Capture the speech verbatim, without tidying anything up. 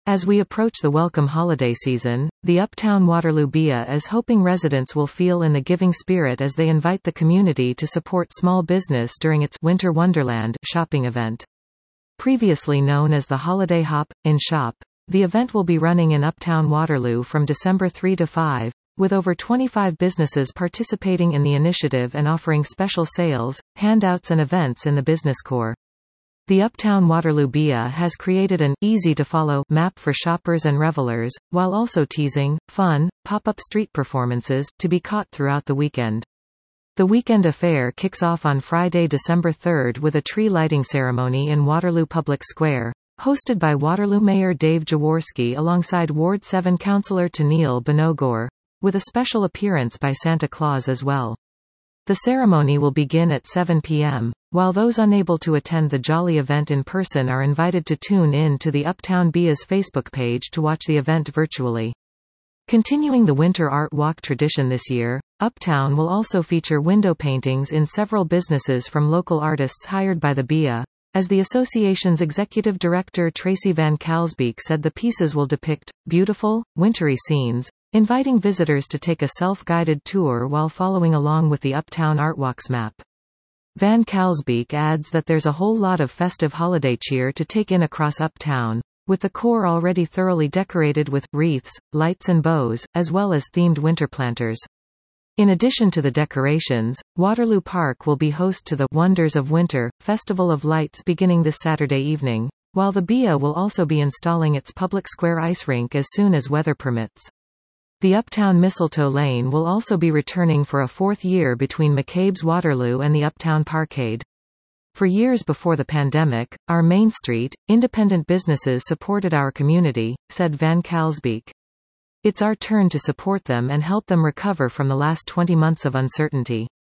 As we approach the welcome holiday season, the Uptown Waterloo B I A is hoping residents will feel in the giving spirit as they invite the community to support small business during its Winter Wonderland shopping event. Previously known as the Holiday Hop in Shop, the event will be running in Uptown Waterloo from December third to fifth, with over twenty-five businesses participating in the initiative and offering special sales, handouts and events in the business core. The Uptown Waterloo B I A has created an easy-to-follow map for shoppers and revelers, while also teasing fun, pop-up street performances to be caught throughout the weekend. The weekend affair kicks off on Friday, December third with a tree lighting ceremony in Waterloo Public Square, hosted by Waterloo Mayor Dave Jaworski alongside Ward seven Councillor Tennille Bonogore, with a special appearance by Santa Claus as well. The ceremony will begin at seven p m, while those unable to attend the jolly event in person are invited to tune in to the Uptown B I A's Facebook page to watch the event virtually. Continuing the Winter Art Walk tradition this year, Uptown will also feature window paintings in several businesses from local artists hired by the B I A, as the association's executive director Tracy Van Kalsbeek said the pieces will depict beautiful, wintry scenes, inviting visitors to take a self-guided tour while following along with the Uptown Artwalks map. Van Kalsbeek adds that there's a whole lot of festive holiday cheer to take in across Uptown, with the core already thoroughly decorated with wreaths, lights and bows, as well as themed winter planters. In addition to the decorations, Waterloo Park will be host to the Wonders of Winter Festival of Lights beginning this Saturday evening, while the B I A will also be installing its public square ice rink as soon as weather permits. The Uptown Mistletoe Lane will also be returning for a fourth year between McCabe's Waterloo and the Uptown Parkade. For years before the pandemic, our Main Street, independent businesses supported our community, said Van Kalsbeek. It's our turn to support them and help them recover from the last twenty months of uncertainty.